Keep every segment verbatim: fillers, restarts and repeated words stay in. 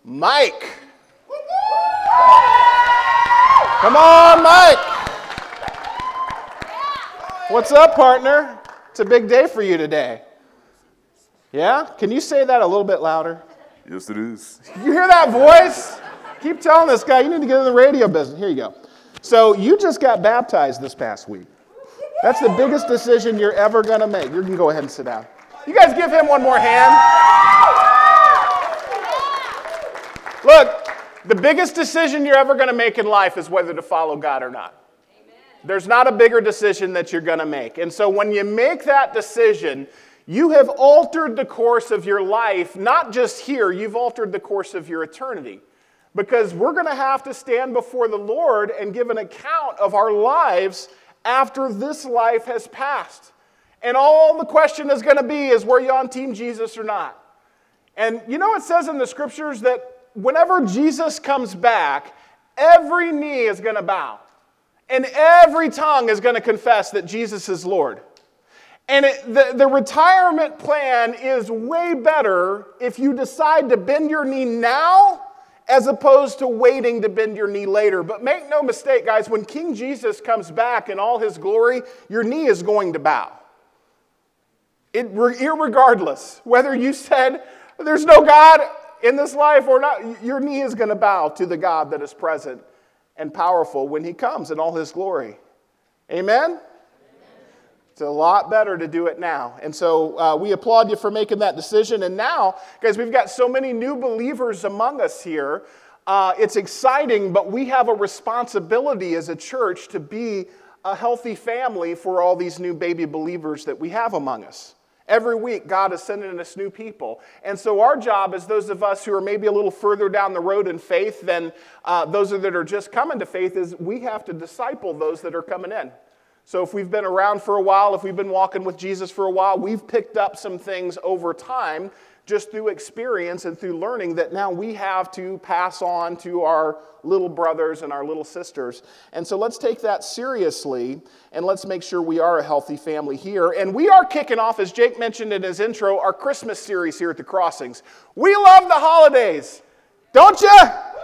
Mike. Come on, Mike. What's up, partner? It's a big day for you today. Yeah? Can you say that a little bit louder? Yes, it is. You hear that voice? Keep telling this guy, you need to get in the radio business. Here you go. So you just got baptized this past week. That's the biggest decision you're ever going to make. You can go ahead and sit down. You guys give him one more hand. Look, the biggest decision you're ever going to make in life is whether to follow God or not. Amen. There's not a bigger decision that you're going to make. And so when you make that decision, you have altered the course of your life, not just here, you've altered the course of your eternity. Because we're going to have to stand before the Lord and give an account of our lives after this life has passed. And all the question is going to be is, were you on Team Jesus or not? And you know it says in the scriptures that whenever Jesus comes back, every knee is going to bow. And every tongue is going to confess that Jesus is Lord. And it, the, the retirement plan is way better if you decide to bend your knee now as opposed to waiting to bend your knee later. But make no mistake, guys, when King Jesus comes back in all his glory, your knee is going to bow. It, irregardless, whether you said there's no God in this life or not, your knee is going to bow to the God that is present and powerful when he comes in all his glory. Amen? Amen. It's a lot better to do it now. And so uh, we applaud you for making that decision. And now, guys, we've got so many new believers among us here. Uh, it's exciting, but we have a responsibility as a church to be a healthy family for all these new baby believers that we have among us. Every week, God is sending us new people. And so our job as those of us who are maybe a little further down the road in faith than uh, those that are just coming to faith is we have to disciple those that are coming in. So if we've been around for a while, if we've been walking with Jesus for a while, we've picked up some things over time just through experience and through learning that now we have to pass on to our little brothers and our little sisters. And so let's take that seriously and let's make sure we are a healthy family here. And we are kicking off, as Jake mentioned in his intro, our Christmas series here at the Crossings. We love the holidays, don't you?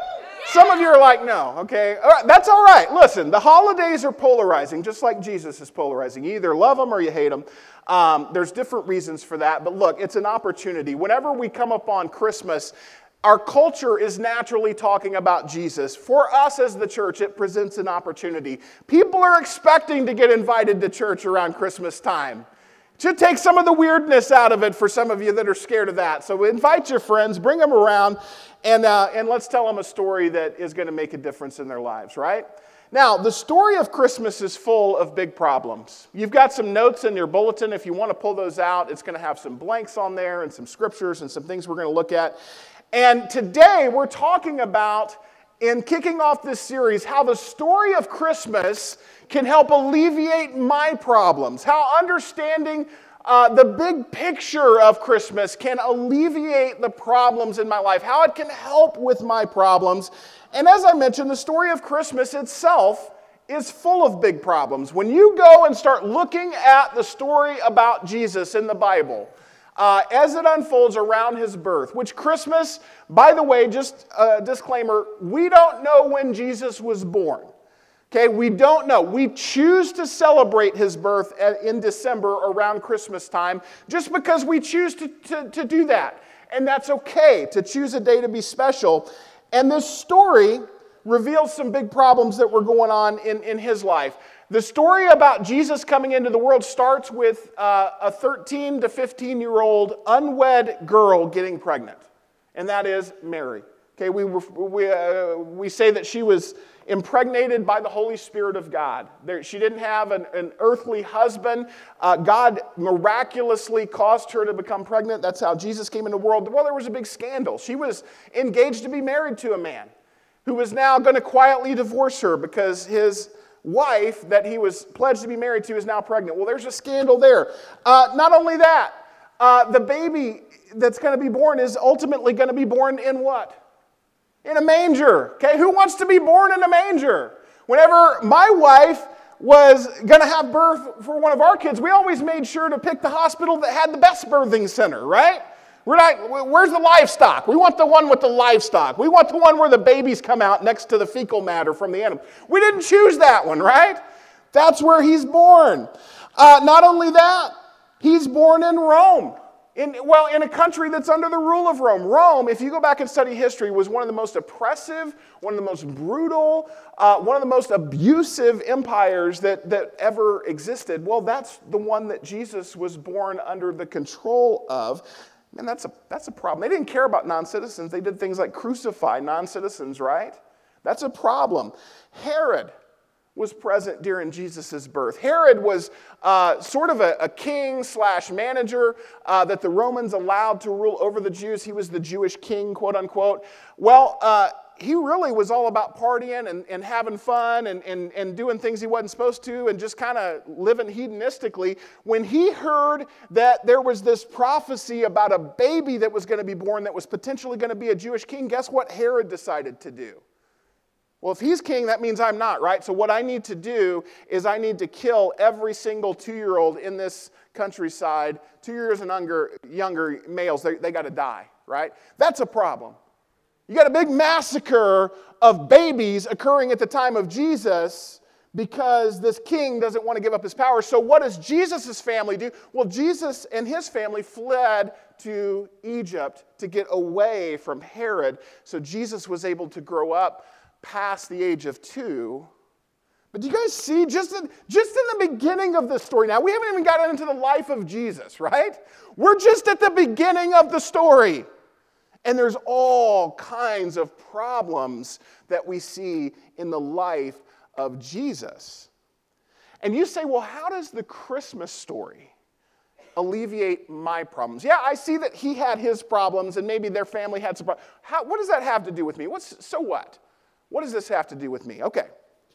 Some of you are like, no, okay. All right, that's all right. Listen, the holidays are polarizing, just like Jesus is polarizing. You either love them or you hate them. Um, there's different reasons for that. But look, it's an opportunity. Whenever we come upon Christmas, our culture is naturally talking about Jesus. For us as the church, it presents an opportunity. People are expecting to get invited to church around Christmas time. It should take some of the weirdness out of it for some of you that are scared of that. So invite your friends, bring them around, and, uh, and let's tell them a story that is going to make a difference in their lives, right? Now, the story of Christmas is full of big problems. You've got some notes in your bulletin. If you want to pull those out, it's going to have some blanks on there and some scriptures and some things we're going to look at. And today we're talking about, in kicking off this series, how the story of Christmas can help alleviate my problems, how understanding uh, the big picture of Christmas can alleviate the problems in my life, how it can help with my problems. And as I mentioned, the story of Christmas itself is full of big problems. When you go and start looking at the story about Jesus in the Bible, Uh, as it unfolds around his birth, which Christmas, by the way, just a disclaimer, we don't know when Jesus was born. Okay, we don't know. We choose to celebrate his birth in December around Christmas time just because we choose to, to, to do that. And that's okay, to choose a day to be special. And this story reveals some big problems that were going on in, in his life. The story about Jesus coming into the world starts with uh, a thirteen to fifteen-year-old unwed girl getting pregnant, and that is Mary. Okay, we we uh, we say that she was impregnated by the Holy Spirit of God. There, she didn't have an, an earthly husband. Uh, God miraculously caused her to become pregnant. That's how Jesus came into the world. Well, there was a big scandal. She was engaged to be married to a man who was now going to quietly divorce her because his wife that he was pledged to be married to is now pregnant. Well, there's a scandal there. Uh, not only that, uh, the baby that's going to be born is ultimately going to be born in what? In a manger. Okay, who wants to be born in a manger? Whenever my wife was going to have birth for one of our kids, we always made sure to pick the hospital that had the best birthing center, right? We're not, where's the livestock? We want the one with the livestock. We want the one where the babies come out next to the fecal matter from the animal. We didn't choose that one, right? That's where he's born. Uh, not only that, he's born in Rome. In, well, in a country that's under the rule of Rome. Rome, if you go back and study history, was one of the most oppressive, one of the most brutal, uh, one of the most abusive empires that, that ever existed. Well, that's the one that Jesus was born under the control of. And that's a, that's a problem. They didn't care about non-citizens. They did things like crucify non-citizens, right? That's a problem. Herod was present during Jesus' birth. Herod was uh, sort of a, a king slash manager uh, that the Romans allowed to rule over the Jews. He was the Jewish king, quote unquote. Well, uh, he really was all about partying and, and having fun and, and, and doing things he wasn't supposed to and just kind of living hedonistically. When he heard that there was this prophecy about a baby that was going to be born that was potentially going to be a Jewish king, guess what Herod decided to do? Well, if he's king, that means I'm not, right? So what I need to do is I need to kill every single two-year-old in this countryside, two years and younger, younger males, they, they got to die, right? That's a problem. You got a big massacre of babies occurring at the time of Jesus because this king doesn't want to give up his power. So what does Jesus' family do? Well, Jesus and his family fled to Egypt to get away from Herod. So Jesus was able to grow up past the age of two. But do you guys see, just in, just in the beginning of the story now, we haven't even gotten into the life of Jesus, right? We're just at the beginning of the story. And there's all kinds of problems that we see in the life of Jesus. And you say, well, how does the Christmas story alleviate my problems? Yeah, I see that he had his problems and maybe their family had some problems. How, what does that have to do with me? What's, so what? What does this have to do with me? Okay.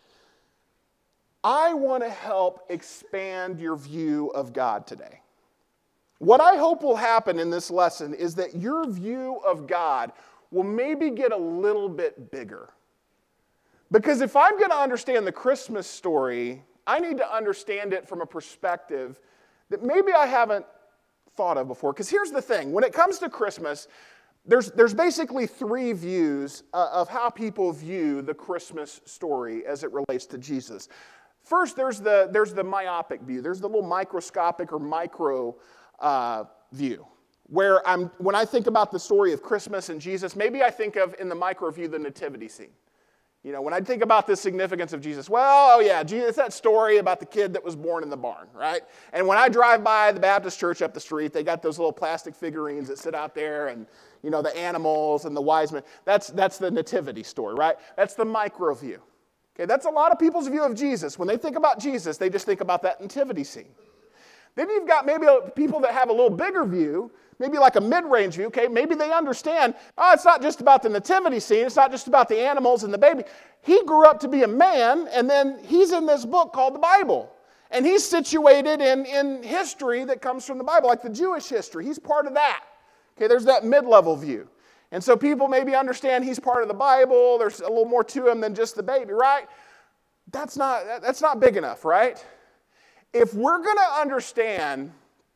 I want to help expand your view of God today. What I hope will happen in this lesson is that your view of God will maybe get a little bit bigger. Because if I'm going to understand the Christmas story, I need to understand it from a perspective that maybe I haven't thought of before. Because here's the thing. When it comes to Christmas, There's, there's basically three views uh, of how people view the Christmas story as it relates to Jesus. First, there's the, there's the myopic view. There's the little microscopic or micro uh, view, where I'm, when I think about the story of Christmas and Jesus, maybe I think of, in the micro view, the nativity scene. You know, when I think about the significance of Jesus, well, oh yeah, it's that story about the kid that was born in the barn, right? And when I drive by the Baptist church up the street, they got those little plastic figurines that sit out there and, you know, the animals and the wise men. That's, that's the nativity story, right? That's the micro view. Okay, that's a lot of people's view of Jesus. When they think about Jesus, they just think about that nativity scene. Then you've got maybe people that have a little bigger view, maybe like a mid-range view, okay? Maybe they understand, oh, it's not just about the nativity scene. It's not just about the animals and the baby. He grew up to be a man, and then he's in this book called the Bible. And he's situated in, in history that comes from the Bible, like the Jewish history. He's part of that. Okay, there's that mid-level view. And so people maybe understand he's part of the Bible. There's a little more to him than just the baby, right? That's not, that's not big enough, right? If we're going to understand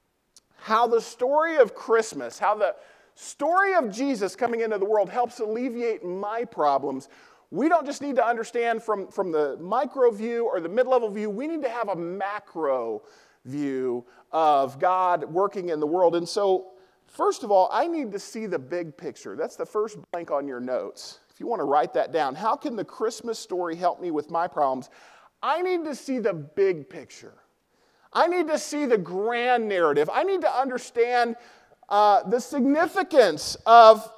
how the story of Christmas, how the story of Jesus coming into the world helps alleviate my problems, we don't just need to understand from, from the micro view or the mid-level view. We need to have a macro view of God working in the world. And so, first of all, I need to see the big picture. That's the first blank on your notes. If you want to write that down, how can the Christmas story help me with my problems? I need to see the big picture. I need to see the grand narrative. I need to understand uh, the significance of,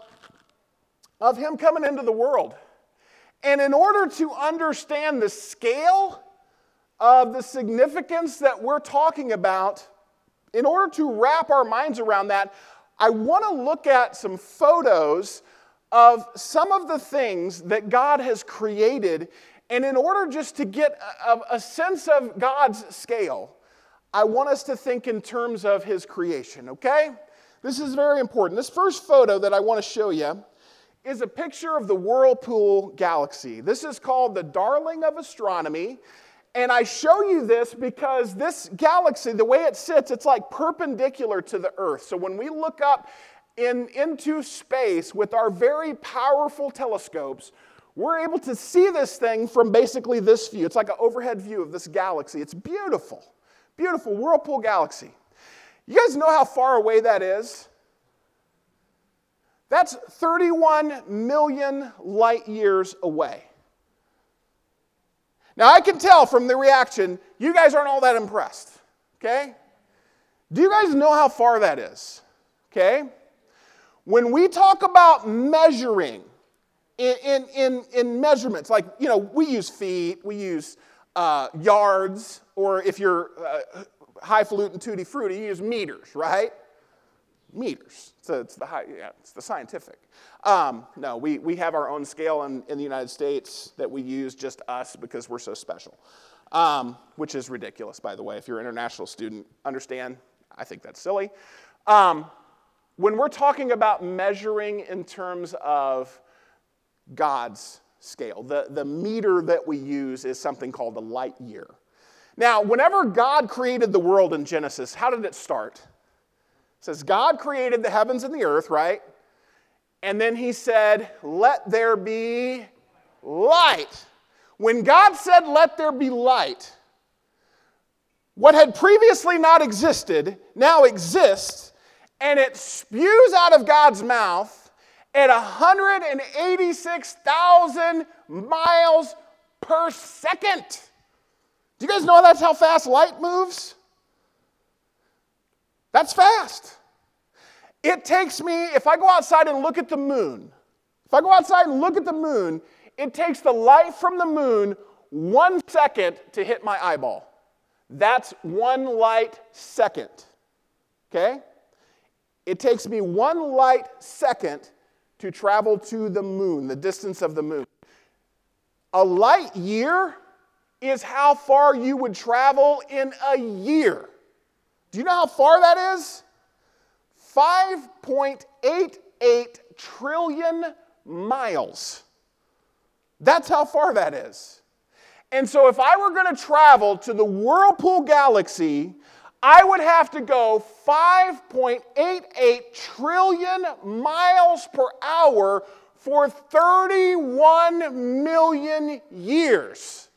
of him coming into the world. And in order to understand the scale of the significance that we're talking about, in order to wrap our minds around that, I want to look at some photos of some of the things that God has created. And in order just to get a, a sense of God's scale, I want us to think in terms of his creation, okay? This is very important. This first photo that I want to show you is a picture of the Whirlpool Galaxy. This is called the Darling of Astronomy. And I show you this because this galaxy, the way it sits, it's like perpendicular to the Earth. So when we look up in, into space with our very powerful telescopes, we're able to see this thing from basically this view. It's like an overhead view of this galaxy. It's beautiful, beautiful Whirlpool galaxy. You guys know how far away that is? That's thirty-one million light years away. Now, I can tell from the reaction, you guys aren't all that impressed, okay? Do you guys know how far that is, okay? When we talk about measuring in, in, in, in measurements, like, you know, we use feet, we use uh, yards, or if you're uh, highfalutin tutti frutti, you use meters, right? Meters. So it's the high, yeah, it's the scientific. Um, no, we, we have our own scale in, in the United States that we use, just us, because we're so special. Um, which is ridiculous, by the way. If you're an international student, understand, I think that's silly. Um, when we're talking about measuring in terms of God's scale, the, the meter that we use is something called a light year. Now, whenever God created the world in Genesis, how did it start? It says God created the heavens and the earth, right? And then he said, let there be light. When God said, let there be light, what had previously not existed now exists, and it spews out of God's mouth at one hundred eighty-six thousand miles per second. Do you guys know that's how fast light moves? That's fast. It takes me, if I go outside and look at the moon, if I go outside and look at the moon, it takes the light from the moon one second to hit my eyeball. That's one light second. Okay? It takes me one light second to travel to the moon, the distance of the moon. A light year is how far you would travel in a year. Do you know how far that is? five point eight eight trillion miles. That's how far that is. And so if I were going to travel to the Whirlpool galaxy, I would have to go five point eight eight trillion miles per hour for thirty-one million years.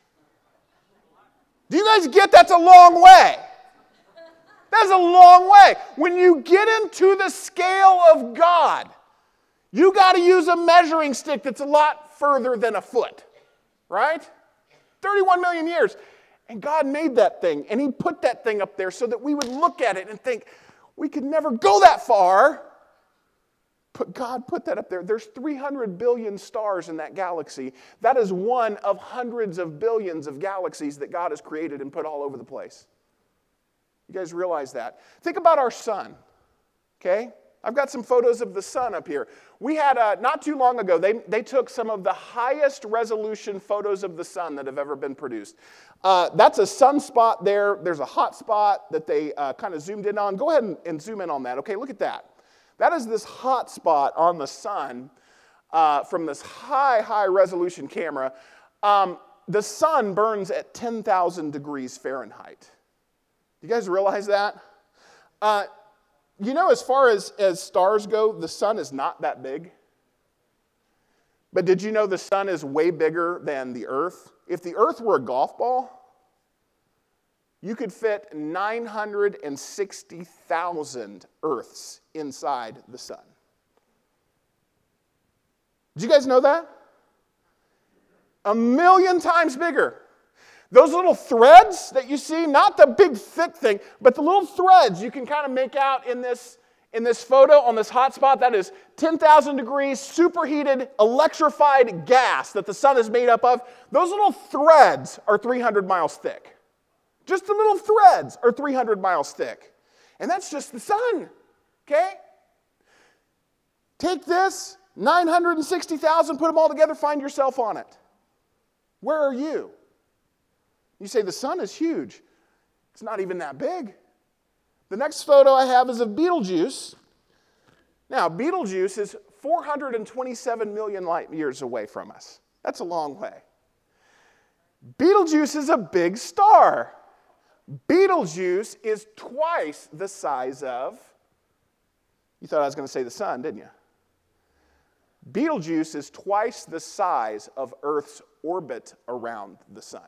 Do you guys get that's a long way? That's a long way. When you get into the scale of God, you got to use a measuring stick that's a lot further than a foot, right? thirty-one million years. And God made that thing, and he put that thing up there so that we would look at it and think, we could never go that far. But God put that up there. There's three hundred billion stars in that galaxy. That is one of hundreds of billions of galaxies that God has created and put all over the place. You guys realize that? Think about our sun, okay? I've got some photos of the sun up here. We had, uh, not too long ago, they, they took some of the highest resolution photos of the sun that have ever been produced. Uh, that's a sunspot there. There's a hot spot that they uh, kind of zoomed in on. Go ahead and, and zoom in on that. Okay, look at that. That is this hot spot on the sun uh, from this high, high resolution camera. Um, the sun burns at ten thousand degrees Fahrenheit. Do you guys realize that? Uh, you know, as far as, as stars go, the sun is not that big. But did you know the sun is way bigger than the earth? If the earth were a golf ball, you could fit nine hundred sixty thousand earths inside the sun. Did you guys know that? A million times bigger. Those little threads that you see, not the big thick thing, but the little threads you can kind of make out in this, in this photo on this hot spot, that is ten thousand degrees, superheated, electrified gas that the sun is made up of. Those little threads are three hundred miles thick. Just the little threads are three hundred miles thick. And that's just the sun, okay? Take this, nine hundred sixty thousand, put them all together, find yourself on it. Where are you? You say, the sun is huge. It's not even that big. The next photo I have is of Betelgeuse. Now, Betelgeuse is four hundred twenty-seven million light years away from us. That's a long way. Betelgeuse is a big star. Betelgeuse is twice the size of You thought I was going to say the sun, didn't you? Betelgeuse is twice the size of Earth's orbit around the sun.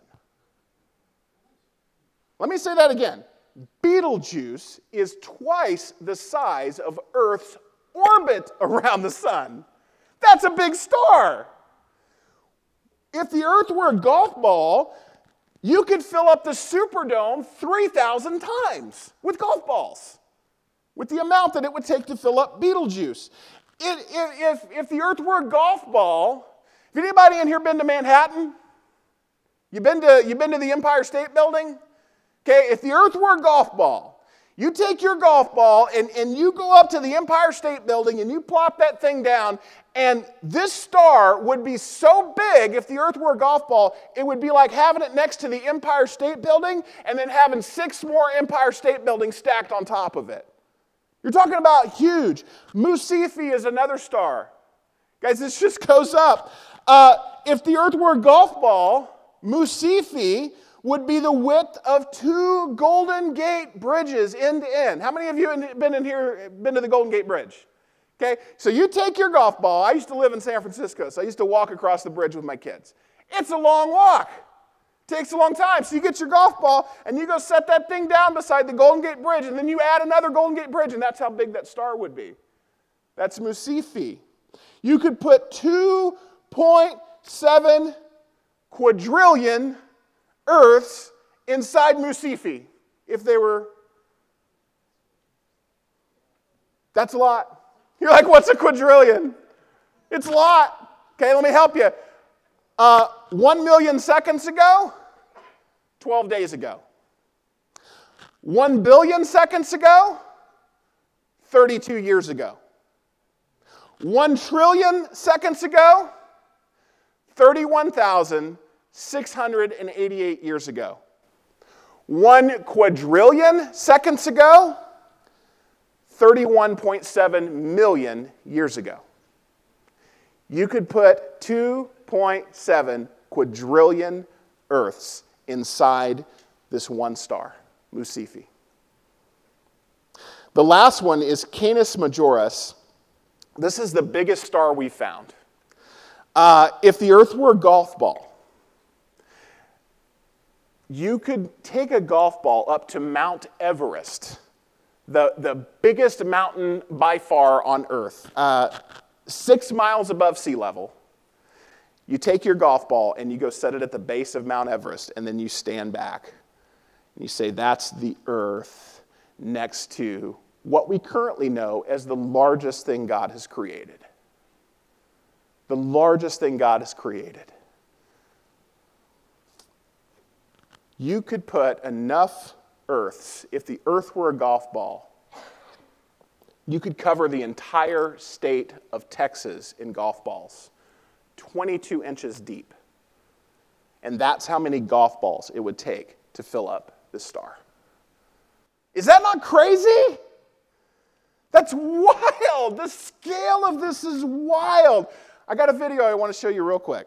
Let me say that again. Betelgeuse is twice the size of Earth's orbit around the sun. That's a big star. If the Earth were a golf ball, you could fill up the Superdome three thousand times with golf balls, with the amount that it would take to fill up Betelgeuse. It, if, if the Earth were a golf ball, have anybody in here been to Manhattan? You been to, you been to the Empire State Building? Okay, if the Earth were a golf ball, you take your golf ball and, and you go up to the Empire State Building and you plop that thing down, and this star would be so big, if the Earth were a golf ball, it would be like having it next to the Empire State Building and then having six more Empire State Buildings stacked on top of it. You're talking about huge. Musifi is another star. Guys, this just goes up. Uh, if the Earth were a golf ball, Musifi would be the width of two Golden Gate bridges end to end. How many of you have been in here, been to the Golden Gate Bridge? Okay, so you take your golf ball. I used to live in San Francisco, so I used to walk across the bridge with my kids. It's a long walk. Takes a long time. So you get your golf ball and you go set that thing down beside the Golden Gate Bridge, and then you add another Golden Gate Bridge, and that's how big that star would be. That's Musifi. You could put two point seven quadrillion Earths inside Musifi if they were. That's a lot. You're like, what's a quadrillion? It's a lot. Okay, let me help you. Uh, one million seconds ago, twelve days ago. One billion seconds ago, thirty-two years ago. One trillion seconds ago, thirty-one thousand six hundred eighty-eight years ago. One quadrillion seconds ago, thirty-one point seven million years ago. You could put two point seven quadrillion Earths inside this one star, Musifi. The last one is Canis Majoris. This is the biggest star we found. Uh, if the Earth were a golf ball, you could take a golf ball up to Mount Everest, the, the biggest mountain by far on Earth, uh, six miles above sea level. You take your golf ball and you go set it at the base of Mount Everest, and then you stand back and you say, that's the Earth next to what we currently know as the largest thing God has created. The largest thing God has created. You could put enough Earths, if the Earth were a golf ball, you could cover the entire state of Texas in golf balls, twenty-two inches deep. And that's how many golf balls it would take to fill up this star. Is that not crazy? That's wild. The scale of this is wild. I got a video I want to show you real quick.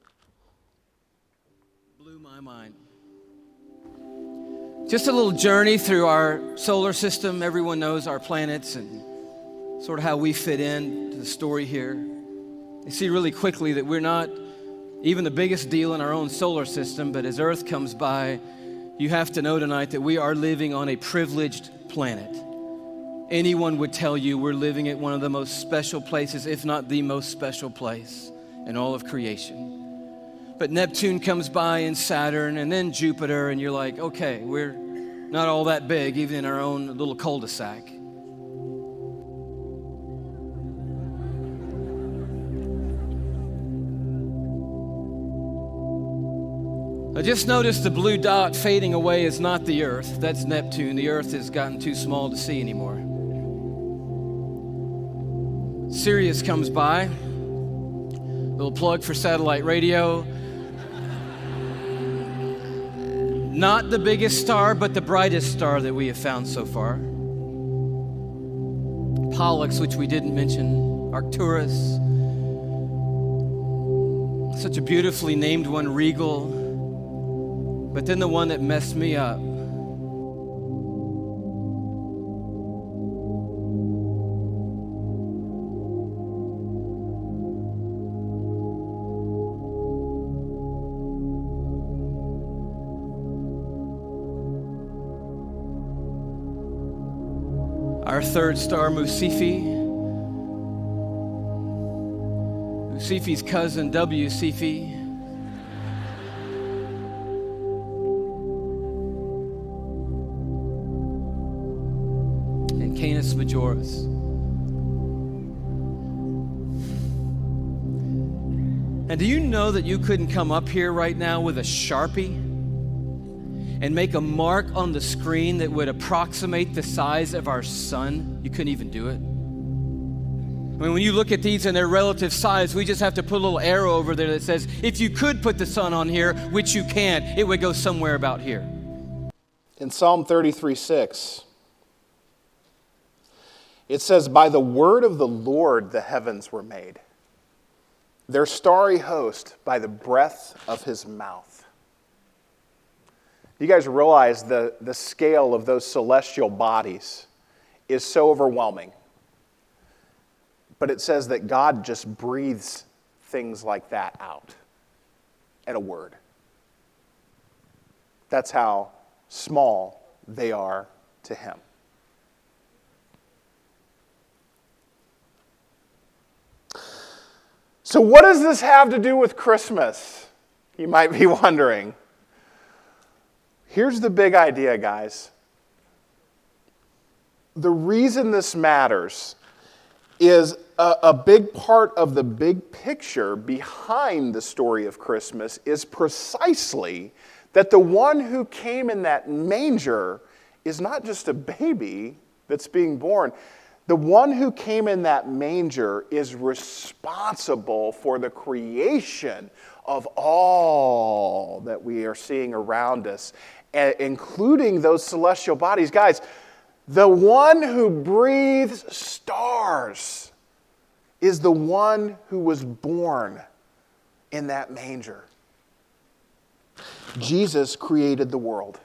Blew my mind. Just a little journey through our solar system. Everyone knows our planets and sort of how we fit in to the story here. You see really quickly that we're not even the biggest deal in our own solar system, but as Earth comes by, you have to know tonight that we are living on a privileged planet. Anyone would tell you we're living at one of the most special places, if not the most special place in all of creation. But Neptune comes by and Saturn and then Jupiter, and you're like, okay, we're not all that big, even in our own little cul-de-sac. I just noticed the blue dot fading away is not the Earth. That's Neptune. The Earth has gotten too small to see anymore. Sirius comes by. Little plug for satellite radio. Not the biggest star, but the brightest star that we have found so far. Pollux, which we didn't mention. Arcturus. Such a beautifully named one, Regal. But then the one that messed me up. our third star, Musifi. Musifi's cousin, W. Sifi. And Canis Majoris. And do you know that you couldn't come up here right now with a Sharpie and make a mark on the screen that would approximate the size of our sun? You couldn't even do it. I mean, when you look at these in their relative size, we just have to put a little arrow over there that says, if you could put the sun on here, which you can't, it would go somewhere about here. In Psalm thirty-three six, it says, by the word of the Lord the heavens were made, their starry host by the breath of his mouth. You guys realize the, the scale of those celestial bodies is so overwhelming. But it says that God just breathes things like that out at a word. That's how small they are to him. So what does this have to do with Christmas? You might be wondering. Here's the big idea, guys. The reason this matters is a, a big part of the big picture behind the story of Christmas is precisely that the one who came in that manger is not just a baby that's being born. The one who came in that manger is responsible for the creation of all that we are seeing around us, including those celestial bodies. Guys, the one who breathes stars is the one who was born in that manger. Jesus created the world.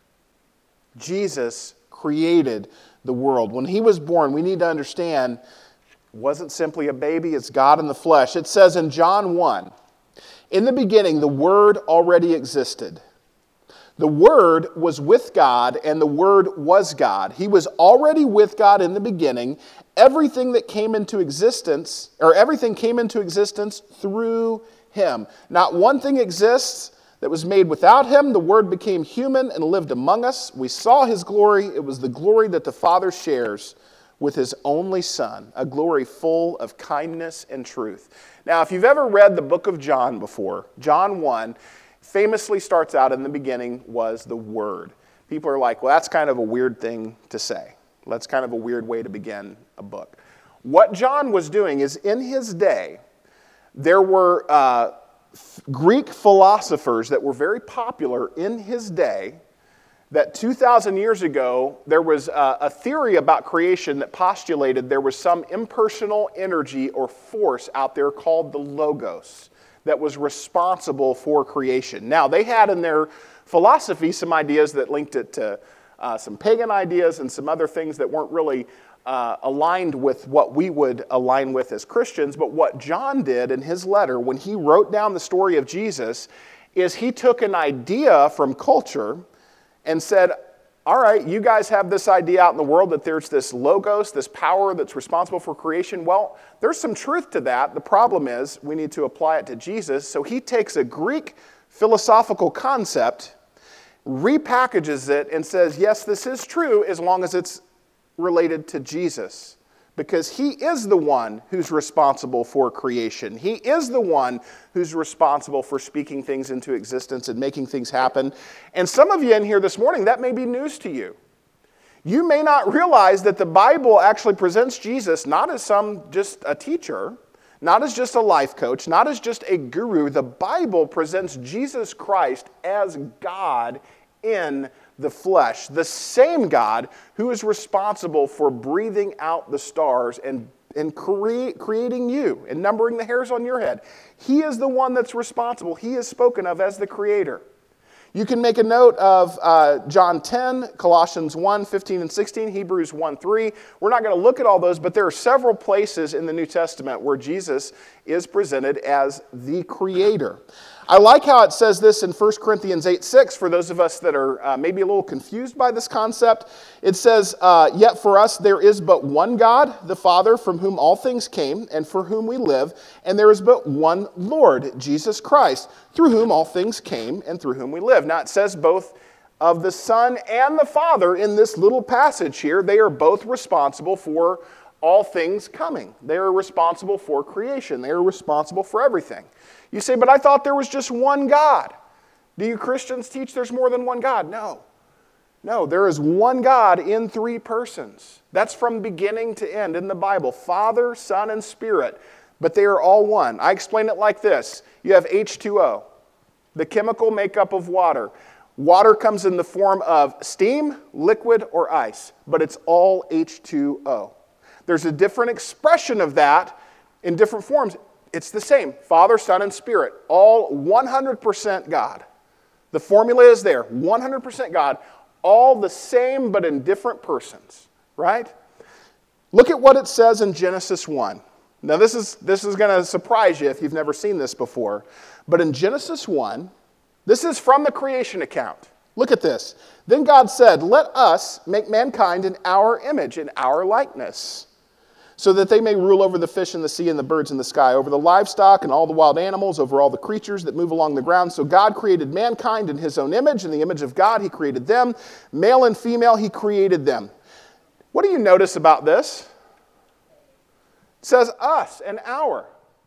Jesus created the world. When he was born, we need to understand, it wasn't simply a baby, it's God in the flesh. It says in John one, in the beginning, the Word already existed. The Word was with God, and the Word was God. He was already with God in the beginning. Everything that came into existence, or everything came into existence through him. Not one thing exists that was made without him. The Word became human and lived among us. We saw his glory. It was the glory that the Father shares with his only Son, a glory full of kindness and truth. Now, if you've ever read the book of John before, John one famously starts out in the beginning was the Word. People are like, well, that's kind of a weird thing to say. That's kind of a weird way to begin a book. What John was doing is in his day, there were uh, Greek philosophers that were very popular in his day, that two thousand years ago, there was a, a theory about creation that postulated there was some impersonal energy or force out there called the Logos that was responsible for creation. Now, they had in their philosophy some ideas that linked it to uh, some pagan ideas and some other things that weren't really Uh, aligned with what we would align with as Christians. But what John did in his letter when he wrote down the story of Jesus is he took an idea from culture and said, all right, you guys have this idea out in the world that there's this Logos, this power that's responsible for creation. Well, there's some truth to that. The problem is we need to apply it to Jesus. So he takes a Greek philosophical concept, repackages it, and says, yes, this is true as long as it's related to Jesus, because he is the one who's responsible for creation. He is the one who's responsible for speaking things into existence and making things happen. And some of you in here this morning, that may be news to you. You may not realize that the Bible actually presents Jesus not as some just a teacher, not as just a life coach, not as just a guru. The Bible presents Jesus Christ as God in the flesh, the same God who is responsible for breathing out the stars and, and cre- creating you and numbering the hairs on your head. He is the one that's responsible. He is spoken of as the creator. You can make a note of uh, John ten, Colossians one, fifteen and sixteen, Hebrews one, three. We're not going to look at all those, but there are several places in the New Testament where Jesus is presented as the creator. I like how it says this in First Corinthians eight six, for those of us that are uh, maybe a little confused by this concept. It says, uh, yet for us there is but one God, the Father, from whom all things came, and for whom we live, and there is but one Lord, Jesus Christ, through whom all things came, and through whom we live. Now it says both of the Son and the Father in this little passage here. They are both responsible for all things coming. They are responsible for creation. They are responsible for everything. You say, but I thought there was just one God. Do you Christians teach there's more than one God? No. No, there is one God in three persons. That's from beginning to end in the Bible. Father, Son, and Spirit. But they are all one. I explain it like this. You have H two O, the chemical makeup of water. Water comes in the form of steam, liquid, or ice. But it's all H two O. There's a different expression of that in different forms. It's the same. Father, Son, and Spirit. All one hundred percent God. The formula is there. one hundred percent God. All the same but in different persons. Right? Look at what it says in Genesis one. Now this is, this is going to surprise you if you've never seen this before. But in Genesis one, this is from the creation account. Look at this. Then God said, let us make mankind in our image, in our likeness, so that they may rule over the fish in the sea and the birds in the sky, over the livestock and all the wild animals, over all the creatures that move along the ground. So God created mankind in his own image. In the image of God, he created them. Male and female, he created them. What do you notice about this? It says us and our.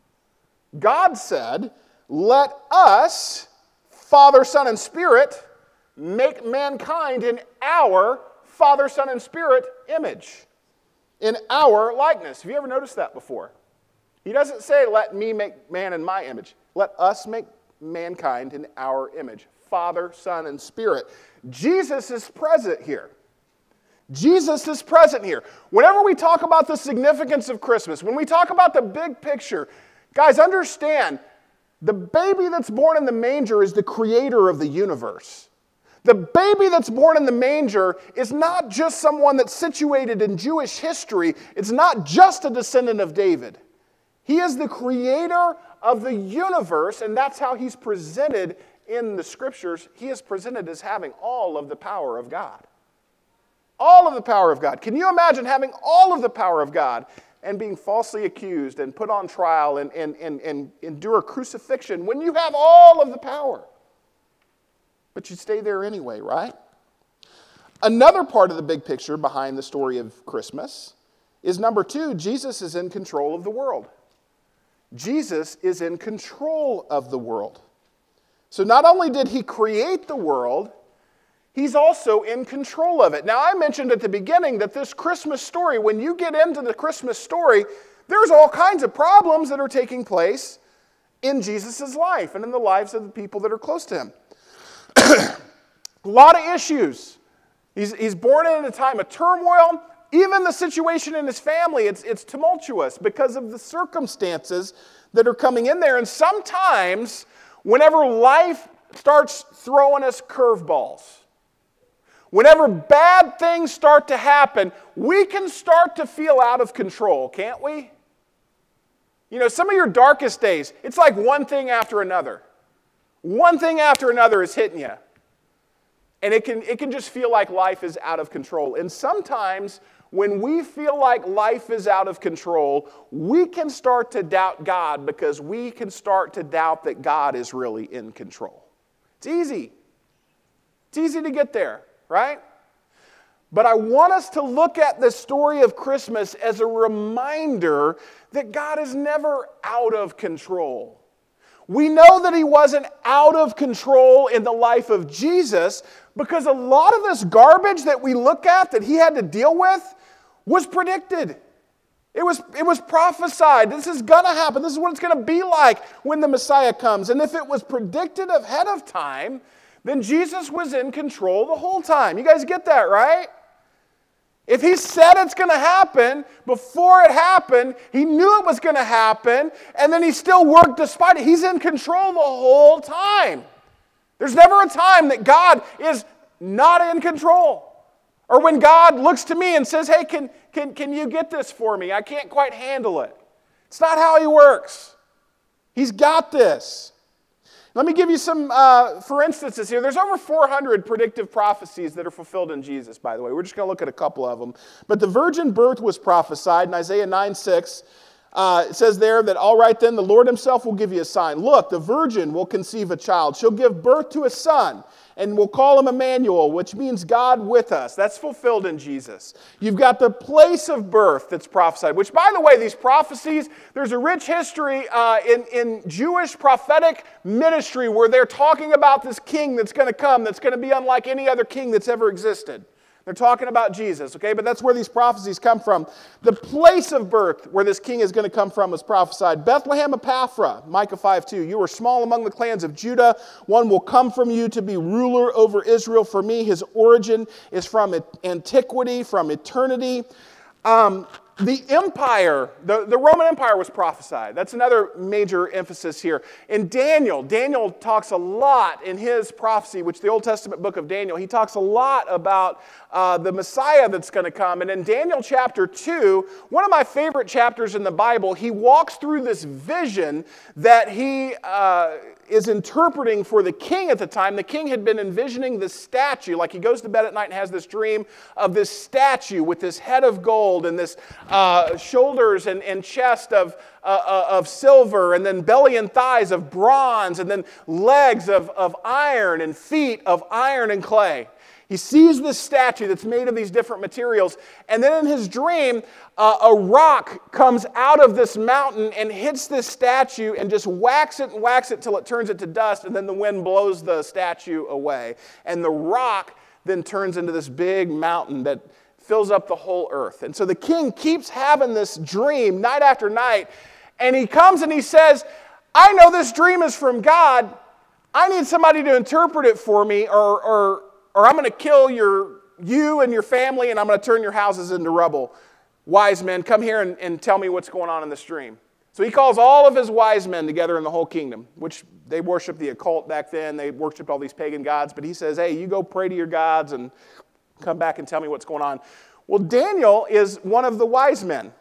God said, let us, Father, Son, and Spirit, make mankind in our Father, Son, and Spirit image. In our likeness. Have you ever noticed that before? He doesn't say, let me make man in my image. Let us make mankind in our image. Father, Son, and Spirit. Jesus is present here. Jesus is present here. Whenever we talk about the significance of Christmas, when we talk about the big picture, guys, understand, the baby that's born in the manger is the creator of the universe. The baby that's born in the manger is not just someone that's situated in Jewish history. It's not just a descendant of David. He is the creator of the universe, and that's how he's presented in the scriptures. He is presented as having all of the power of God. All of the power of God. Can you imagine having all of the power of God and being falsely accused and put on trial and, and, and, and endure crucifixion when you have all of the power? But you stay there anyway, right? Another part of the big picture behind the story of Christmas is number two, Jesus is in control of the world. Jesus is in control of the world. So not only did he create the world, he's also in control of it. Now I mentioned at the beginning that this Christmas story, when you get into the Christmas story, there's all kinds of problems that are taking place in Jesus' life and in the lives of the people that are close to him. A lot of issues. He's, he's born in a time of turmoil. Even the situation in his family, it's, it's tumultuous because of the circumstances that are coming in there. And sometimes, whenever life starts throwing us curveballs, whenever bad things start to happen, we can start to feel out of control, can't we? You know, some of your darkest days, it's like one thing after another. One thing after another is hitting you. And it can, it can just feel like life is out of control. And sometimes when we feel like life is out of control, we can start to doubt God because we can start to doubt that God is really in control. It's easy. It's easy to get there, right? But I want us to look at the story of Christmas as a reminder that God is never out of control. We know that he wasn't out of control in the life of Jesus because a lot of this garbage that we look at that he had to deal with was predicted. It was, it was prophesied. This is going to happen. This is what it's going to be like when the Messiah comes. And if it was predicted ahead of time, then Jesus was in control the whole time. You guys get that, right? If he said it's going to happen, before it happened, he knew it was going to happen, and then he still worked despite it. He's in control the whole time. There's never a time that God is not in control. Or when God looks to me and says, hey, can, can, can you get this for me? I can't quite handle it. It's not how he works. He's got this. Let me give you some, uh, for instances here. There's over four hundred predictive prophecies that are fulfilled in Jesus, by the way. We're just going to look at a couple of them. But the virgin birth was prophesied in Isaiah nine six. Uh, it says there that, all right then, the Lord himself will give you a sign. Look, the virgin will conceive a child. She'll give birth to a son, and we'll call him Emmanuel, which means God with us. That's fulfilled in Jesus. You've got the place of birth that's prophesied, which, by the way, these prophecies, there's a rich history uh, in, in Jewish prophetic ministry where they're talking about this king that's going to come, that's going to be unlike any other king that's ever existed. They're talking about Jesus, okay? But that's where these prophecies come from. The place of birth where this king is going to come from was prophesied. Bethlehem Ephrathah, Micah five two. You are small among the clans of Judah. One will come from you to be ruler over Israel. For me, his origin is from antiquity, from eternity. Um, the empire, the, the Roman Empire was prophesied. That's another major emphasis here. In Daniel, Daniel talks a lot in his prophecy, which the Old Testament book of Daniel, he talks a lot about uh, the Messiah that's going to come. And in Daniel chapter two, one of my favorite chapters in the Bible, he walks through this vision that he uh, is interpreting for the king at the time. The king had been envisioning this statue, like he goes to bed at night and has this dream of this statue with this head of gold and this uh, shoulders and, and chest of, uh, of silver, and then belly and thighs of bronze, and then legs of, of iron and feet of iron and clay. He sees this statue that's made of these different materials, and then in his dream, uh, a rock comes out of this mountain and hits this statue and just whacks it and whacks it till it turns it to dust, and then the wind blows the statue away. And the rock then turns into this big mountain that fills up the whole earth. And so the king keeps having this dream night after night, and he comes and he says, I know this dream is from God. I need somebody to interpret it for me, or, or, or I'm going to kill your, you and your family, and I'm going to turn your houses into rubble. Wise men, come here and, and tell me what's going on in this dream. So he calls all of his wise men together in the whole kingdom, which they worshiped the occult back then. They worshiped all these pagan gods. But he says, hey, you go pray to your gods and come back and tell me what's going on. Well, Daniel is one of the wise men.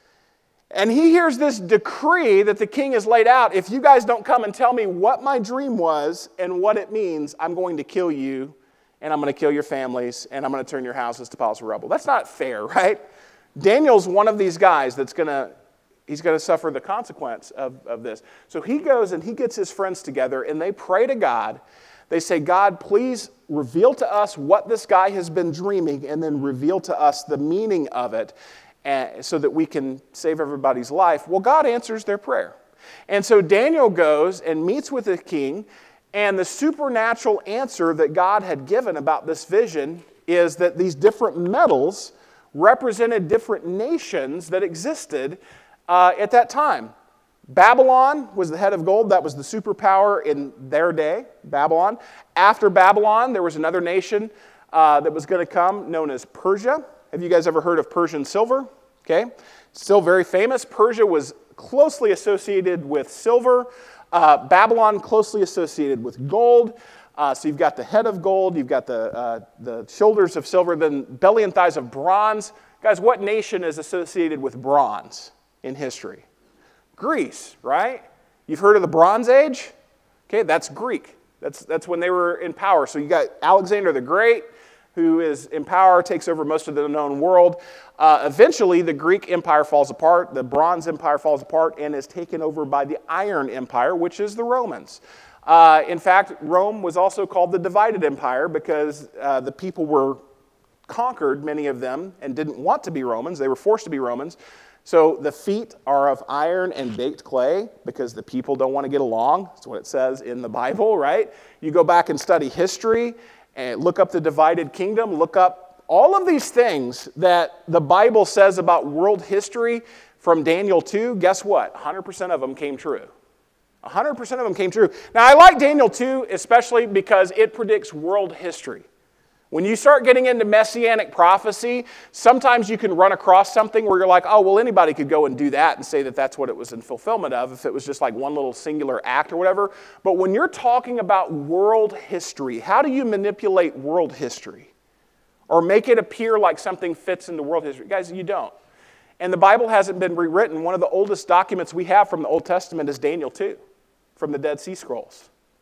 And he hears this decree that the king has laid out. If you guys don't come and tell me what my dream was and what it means, I'm going to kill you, and I'm going to kill your families, and I'm going to turn your houses to piles of rubble. That's not fair, right? Daniel's one of these guys that's going to, he's going to suffer the consequence of, of this. So he goes and he gets his friends together, and they pray to God. They say, God, please reveal to us what this guy has been dreaming, and then reveal to us the meaning of it, and, so that we can save everybody's life. Well, God answers their prayer. And so Daniel goes and meets with the king, and the supernatural answer that God had given about this vision is that these different metals represented different nations that existed uh, at that time. Babylon was the head of gold. That was the superpower in their day, Babylon. After Babylon, there was another nation uh, that was going to come known as Persia. Have you guys ever heard of Persian silver? Okay, still very famous. Persia was closely associated with silver. Uh, Babylon closely associated with gold. Uh, so you've got the head of gold, you've got the, uh, the shoulders of silver, then belly and thighs of bronze. Guys, what nation is associated with bronze in history? Greece, right? You've heard of the Bronze Age? Okay, that's Greek. That's, that's when they were in power. So you got Alexander the Great, who is in power, takes over most of the known world. Uh, eventually, the Greek Empire falls apart, the Bronze Empire falls apart, and is taken over by the Iron Empire, which is the Romans. Uh, in fact, Rome was also called the Divided Empire because uh, the people were conquered, many of them, and didn't want to be Romans. They were forced to be Romans. So the feet are of iron and baked clay because the people don't want to get along. That's what it says in the Bible, right? You go back and study history and look up the divided kingdom, look up all of these things that the Bible says about world history from Daniel two. Guess what? one hundred percent of them came true. one hundred percent of them came true. Now, I like Daniel two especially because it predicts world history. When you start getting into messianic prophecy, sometimes you can run across something where you're like, oh, well, anybody could go and do that and say that that's what it was in fulfillment of if it was just like one little singular act or whatever. But when you're talking about world history, how do you manipulate world history? Or make it appear like something fits into world history? Guys, you don't. And the Bible hasn't been rewritten. One of the oldest documents we have from the Old Testament is Daniel two, from the Dead Sea Scrolls.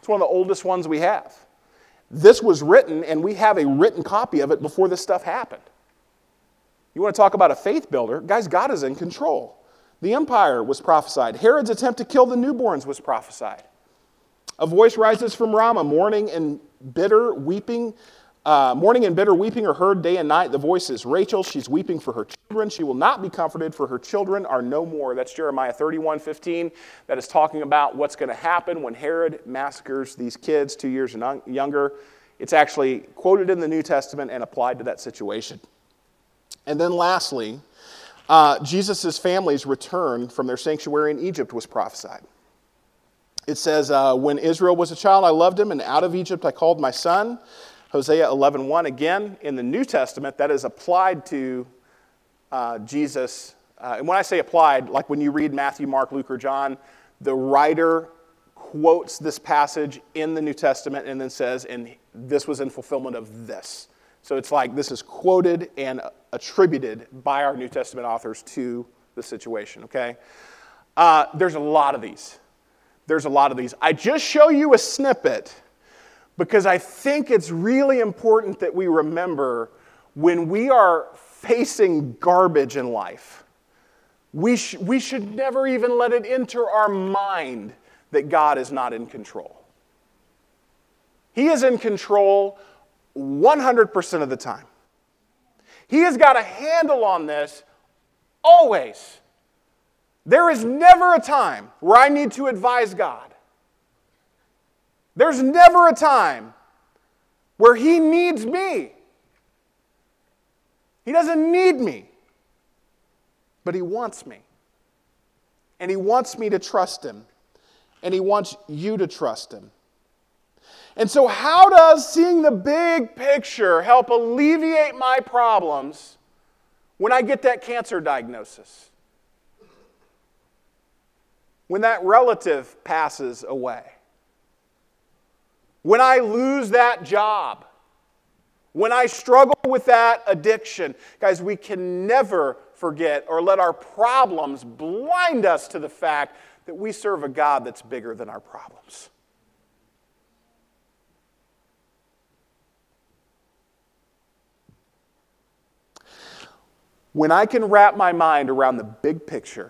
It's one of the oldest ones we have. This was written, and we have a written copy of it before this stuff happened. You want to talk about a faith builder? Guys, God is in control. The empire was prophesied. Herod's attempt to kill the newborns was prophesied. A voice rises from Ramah, mourning and bitter weeping. Uh, mourning and bitter weeping are heard day and night. The voice is Rachel. She's weeping for her children. She will not be comforted, for her children are no more. That's Jeremiah thirty-one fifteen. That is talking about what's going to happen when Herod massacres these kids two years and younger. It's actually quoted in the New Testament and applied to that situation. And then lastly, uh, Jesus' family's return from their sanctuary in Egypt was prophesied. It says, uh, when Israel was a child, I loved him, and out of Egypt I called my son. Hosea eleven one, again, in the New Testament, that is applied to uh, Jesus. Uh, and when I say applied, like when you read Matthew, Mark, Luke, or John, the writer quotes this passage in the New Testament and then says, and this was in fulfillment of this. So it's like this is quoted and attributed by our New Testament authors to the situation, okay? Uh, there's a lot of these. There's a lot of these. I just show you a snippet because I think it's really important that we remember when we are facing garbage in life, we, sh- we should never even let it enter our mind that God is not in control. He is in control one hundred percent of the time. He has got a handle on this always. There is never a time where I need to advise God. There's never a time where He needs me. He doesn't need me, but He wants me. And He wants me to trust Him. And He wants you to trust Him. And so how does seeing the big picture help alleviate my problems when I get that cancer diagnosis? When that relative passes away? When I lose that job? When I struggle with that addiction? Guys, we can never forget or let our problems blind us to the fact that we serve a God that's bigger than our problems. When I can wrap my mind around the big picture,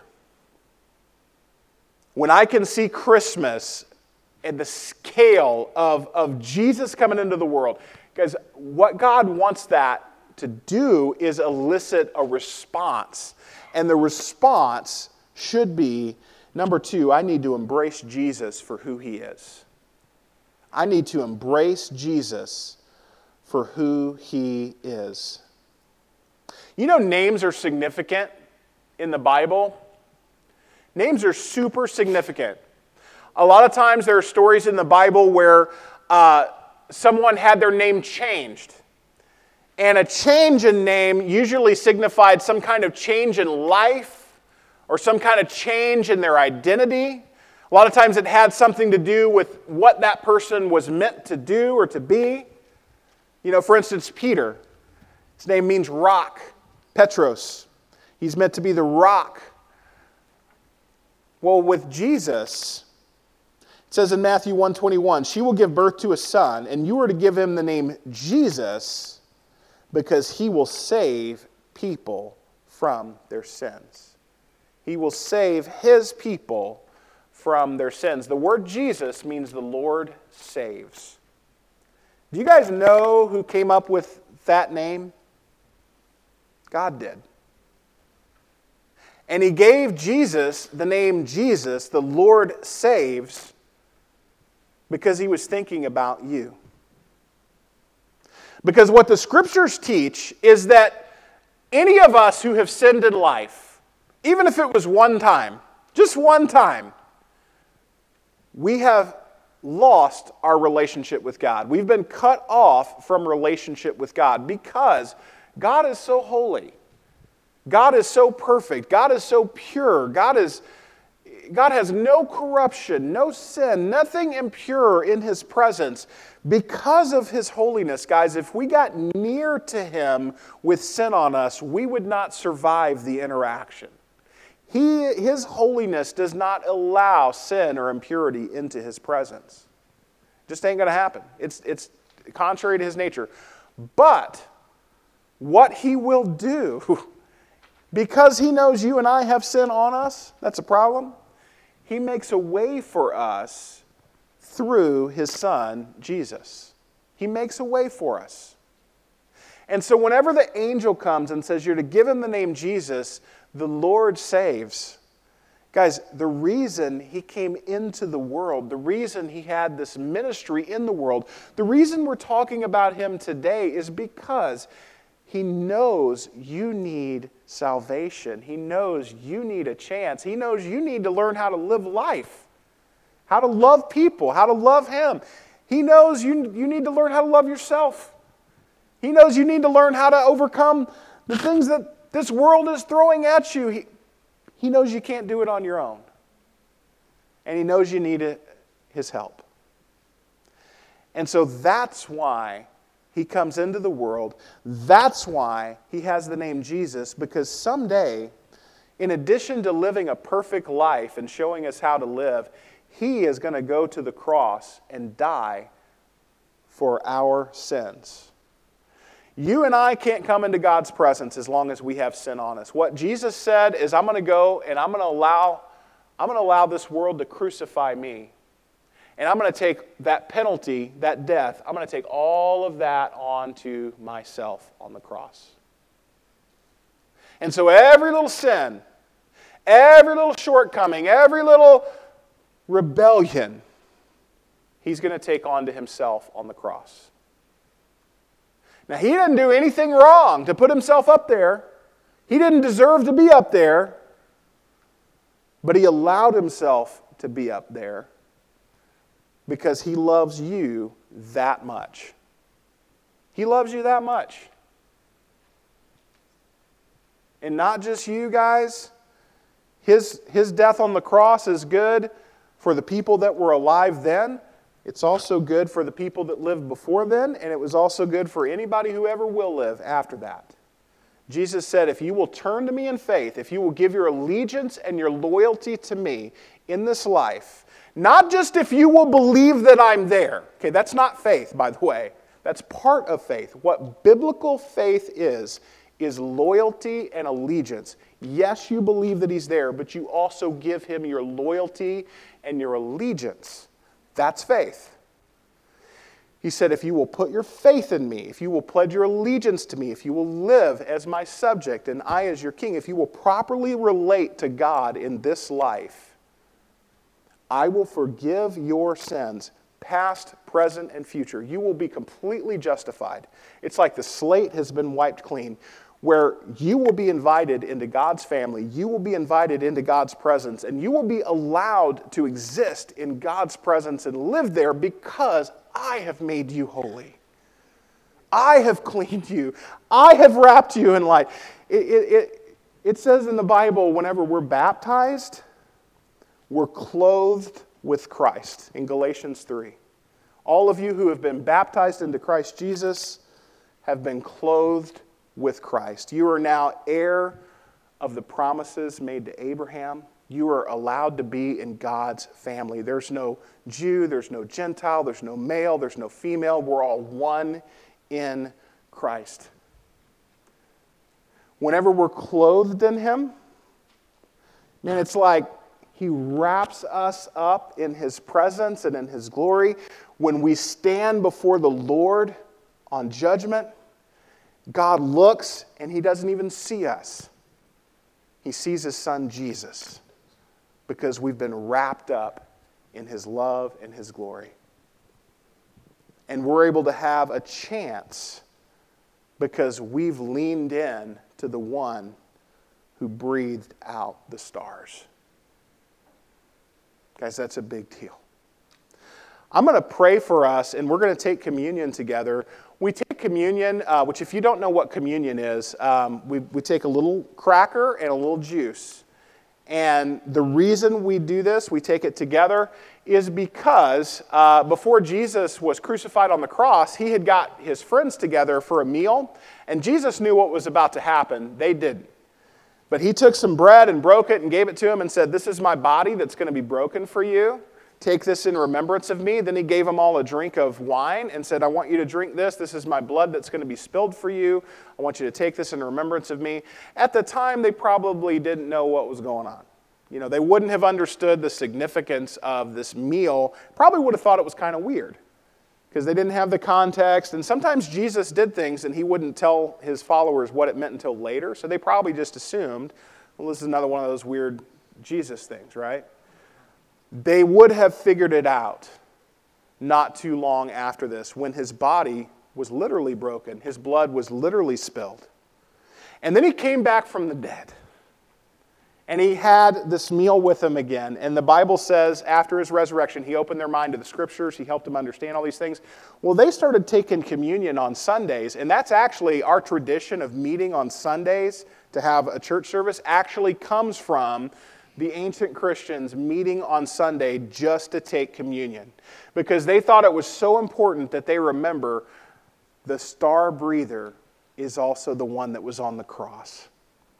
when I can see Christmas and the scale of, of Jesus coming into the world, because what God wants that to do is elicit a response. And the response should be, number two, I need to embrace Jesus for who He is. I need to embrace Jesus for who He is. You know, names are significant in the Bible. Names are super significant. A lot of times there are stories in the Bible where uh, someone had their name changed. And a change in name usually signified some kind of change in life or some kind of change in their identity. A lot of times it had something to do with what that person was meant to do or to be. You know, for instance, Peter. His name means rock. Petros. He's meant to be the rock. Well, with Jesus, it says in Matthew one twenty-one, she will give birth to a son, and you are to give him the name Jesus because he will save people from their sins. He will save his people from their sins. The word Jesus means the Lord saves. Do you guys know who came up with that name? God did. And He gave Jesus the name Jesus, the Lord saves, because He was thinking about you. Because what the Scriptures teach is that any of us who have sinned in life, even if it was one time, just one time, we have lost our relationship with God. We've been cut off from relationship with God because God is so holy. God is so perfect. God is so pure. God is, God has no corruption, no sin, nothing impure in His presence. Because of His holiness, guys, if we got near to Him with sin on us, we would not survive the interaction. He, His holiness does not allow sin or impurity into His presence. Just ain't going to happen. It's, it's contrary to his nature. But what he will do, because he knows you and I have sin on us, that's a problem, he makes a way for us through his son, Jesus. He makes a way for us. And so whenever the angel comes and says you're to give him the name Jesus, the Lord saves. Guys, the reason he came into the world, the reason he had this ministry in the world, the reason we're talking about him today is because he knows you need salvation. He knows you need a chance. He knows you need to learn how to live life, how to love people, how to love him. He knows you, you need to learn how to love yourself. He knows you need to learn how to overcome the things that this world is throwing at you. He, he knows you can't do it on your own. And he knows you need it, his help. And so that's why he comes into the world. That's why he has the name Jesus, because someday, in addition to living a perfect life and showing us how to live, he is going to go to the cross and die for our sins. You and I can't come into God's presence as long as we have sin on us. What Jesus said is, I'm going to go and I'm going to allow, I'm going to allow this world to crucify me. And I'm going to take that penalty, that death, I'm going to take all of that onto myself on the cross. And so every little sin, every little shortcoming, every little rebellion, he's going to take onto himself on the cross. Now, he didn't do anything wrong to put himself up there. He didn't deserve to be up there. But he allowed himself to be up there because he loves you that much. He loves you that much. And not just you guys. His, his death on the cross is good for the people that were alive then. It's also good for the people that lived before then, and it was also good for anybody who ever will live after that. Jesus said, if you will turn to me in faith, if you will give your allegiance and your loyalty to me in this life, not just if you will believe that I'm there. Okay, that's not faith, by the way. That's part of faith. What biblical faith is, is loyalty and allegiance. Yes, you believe that he's there, but you also give him your loyalty and your allegiance. That's faith. He said, if you will put your faith in me, if you will pledge your allegiance to me, if you will live as my subject and I as your king, if you will properly relate to God in this life, I will forgive your sins, past, present, and future. You will be completely justified. It's like the slate has been wiped clean, where you will be invited into God's family, you will be invited into God's presence, and you will be allowed to exist in God's presence and live there because I have made you holy. I have cleaned you. I have wrapped you in light. It, it, it, it says in the Bible, whenever we're baptized, we're clothed with Christ in Galatians three. All of you who have been baptized into Christ Jesus have been clothed with Christ. You are now heir of the promises made to Abraham. You are allowed to be in God's family. There's no Jew, there's no Gentile, there's no male, there's no female. We're all one in Christ. Whenever we're clothed in him, man, it's like he wraps us up in his presence and in his glory. When we stand before the Lord on judgment, God looks and he doesn't even see us. He sees his son Jesus because we've been wrapped up in his love and his glory. And we're able to have a chance because we've leaned in to the one who breathed out the stars. Guys, that's a big deal. I'm going to pray for us, and we're going to take communion together. We take communion, uh, which if you don't know what communion is, um, we, we take a little cracker and a little juice. And the reason we do this, we take it together, is because uh, before Jesus was crucified on the cross, he had got his friends together for a meal, and Jesus knew what was about to happen. They didn't. But he took some bread and broke it and gave it to them and said, this is my body that's going to be broken for you. take this in remembrance of me. Then he gave them all a drink of wine and said, I want you to drink this. This is my blood that's going to be spilled for you. I want you to take this in remembrance of me. At the time, they probably didn't know what was going on. You know, they wouldn't have understood the significance of this meal. Probably would have thought it was kind of weird because they didn't have the context. And sometimes Jesus did things and he wouldn't tell his followers what it meant until later. So they probably just assumed, well, this is another one of those weird Jesus things, right? They would have figured it out not too long after this when his body was literally broken. His blood was literally spilled. And then he came back from the dead. And he had this meal with them again. And the Bible says after his resurrection, he opened their mind to the scriptures. He helped them understand all these things. Well, they started taking communion on Sundays. And that's actually our tradition of meeting on Sundays to have a church service actually comes from the ancient Christians meeting on Sunday just to take communion. Because they thought it was so important that they remember the star breather is also the one that was on the cross.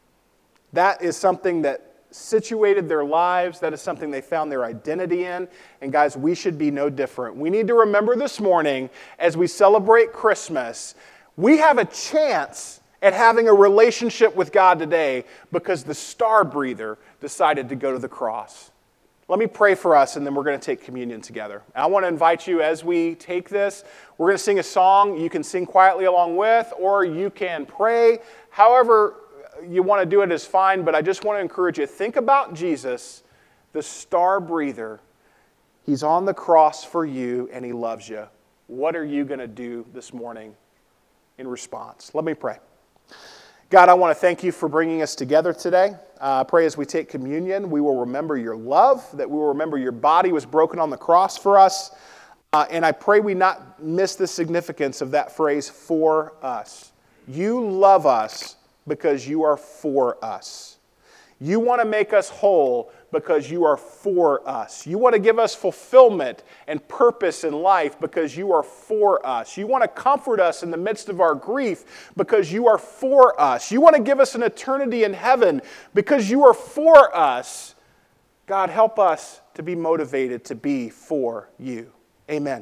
That is something that situated their lives. That is something they found their identity in. And guys, we should be no different. We need to remember this morning, as we celebrate Christmas, we have a chance at having a relationship with God today because the star breather decided to go to the cross. Let me pray for us, and then we're going to take communion together. And I want to invite you as we take this, we're going to sing a song you can sing quietly along with, or you can pray. However you want to do it is fine, but I just want to encourage you. Think about Jesus, the star breather. He's on the cross for you, and he loves you. What are you going to do this morning in response? Let me pray. God, I want to thank you for bringing us together today. I uh, pray as we take communion, we will remember your love, that we will remember your body was broken on the cross for us. Uh, and I pray we not miss the significance of that phrase, for us. You love us because you are for us. You want to make us whole because you are for us. You want to give us fulfillment and purpose in life because you are for us. You want to comfort us in the midst of our grief because you are for us. You want to give us an eternity in heaven because you are for us. God, help us to be motivated to be for you. Amen.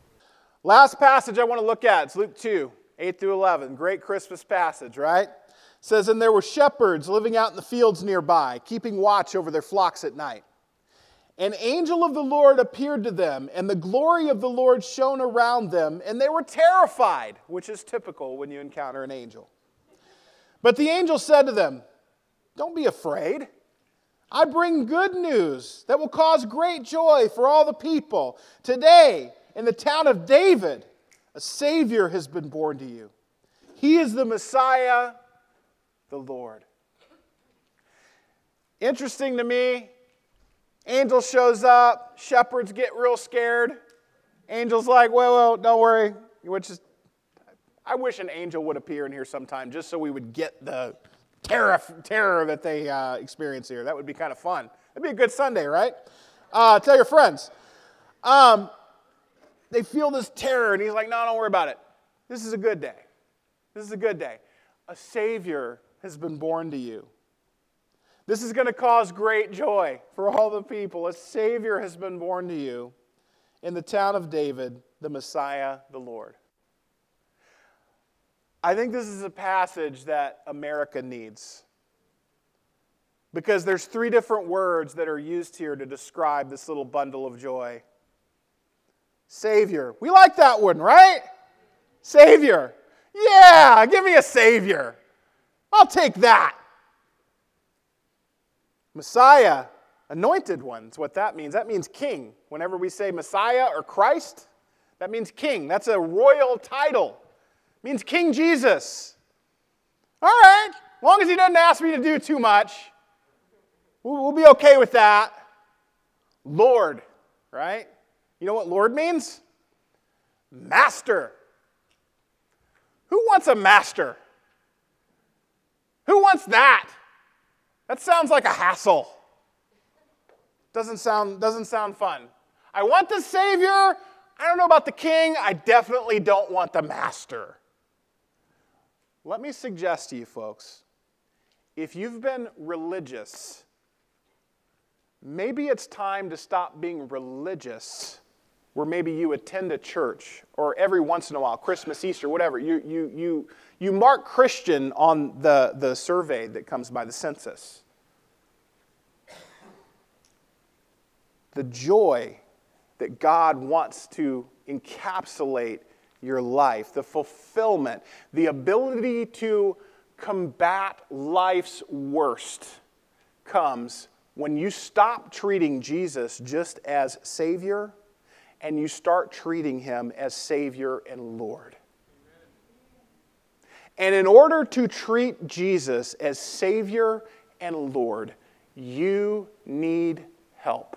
Last passage I want to look at is Luke two, eight through eleven. Great Christmas passage, right? It says, and there were shepherds living out in the fields nearby, keeping watch over their flocks at night. An angel of the Lord appeared to them, and the glory of the Lord shone around them, and they were terrified, which is typical when you encounter an angel. But the angel said to them, don't be afraid. I bring good news that will cause great joy for all the people. Today, in the town of David, a Savior has been born to you. He is the Messiah, the Lord. Interesting to me, angel shows up, shepherds get real scared. Angel's like, well, well, don't worry. Which is, I wish an angel would appear in here sometime just so we would get the terror, terror that they uh, experience here. That would be kind of fun. That'd be a good Sunday, right? Uh, tell your friends. Um, they feel this terror, and he's like, no, don't worry about it. This is a good day. This is a good day. A Savior has been born to you. This is going to cause great joy for all the people. A Savior has been born to you in the town of David, the Messiah, the Lord. I think this is a passage that America needs. Because there's three different words that are used here to describe this little bundle of joy. Savior. We like that one, right? Savior. Yeah, give me a Savior. I'll take that. Messiah, anointed one, is what that means. That means king. Whenever we say Messiah or Christ, that means king. That's a royal title. It means King Jesus. All right, as long as he doesn't ask me to do too much, we'll, we'll be okay with that. Lord, right? You know what Lord means? Master. Who wants a master? Who wants that? That sounds like a hassle. Doesn't sound, doesn't sound fun. I want the Savior. I don't know about the king. I definitely don't want the master. Let me suggest to you folks, if you've been religious maybe it's time to stop being religious, where maybe you attend a church, or every once in a while, Christmas, Easter, whatever, you, you, you, you mark Christian on the, the survey that comes by the census. The joy that God wants to encapsulate your life, the fulfillment, the ability to combat life's worst comes when you stop treating Jesus just as Savior and you start treating Him as Savior and Lord. And in order to treat Jesus as Savior and Lord, you need help.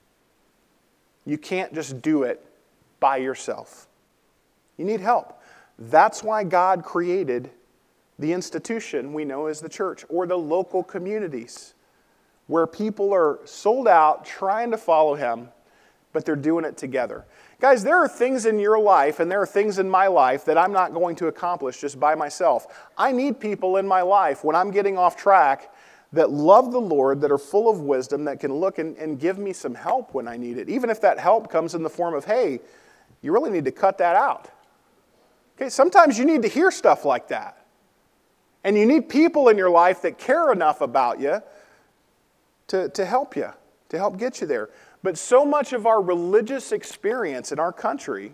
You can't just do it by yourself. You need help. That's why God created the institution we know as the church, or the local communities, where people are sold out trying to follow Him, but they're doing it together. Guys, there are things in your life and there are things in my life that I'm not going to accomplish just by myself. I need people in my life when I'm getting off track that love the Lord, that are full of wisdom, that can look and, and give me some help when I need it. Even if that help comes in the form of, hey, you really need to cut that out. Okay, sometimes you need to hear stuff like that. And you need people in your life that care enough about you to, to help you, to help get you there. But so much of our religious experience in our country,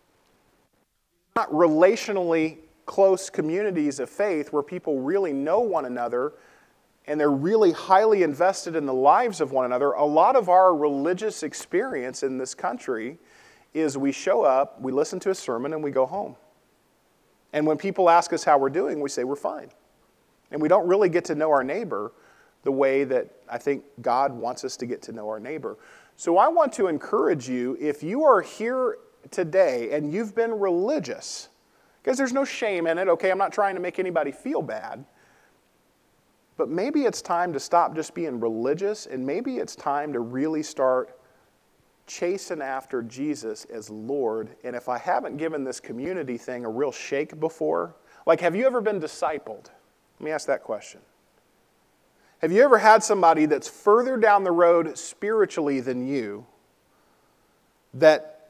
not relationally close communities of faith where people really know one another and they're really highly invested in the lives of one another. A lot of our religious experience in this country is we show up, we listen to a sermon, and we go home. And when people ask us how we're doing, we say we're fine. And we don't really get to know our neighbor the way that I think God wants us to get to know our neighbor. So I want to encourage you, if you are here today and you've been religious, because there's no shame in it, okay, I'm not trying to make anybody feel bad, but maybe it's time to stop just being religious, and maybe it's time to really start chasing after Jesus as Lord. And if I haven't given this community thing a real shake before, like, have you ever been discipled? Let me ask that question. Have you ever had somebody that's further down the road spiritually than you that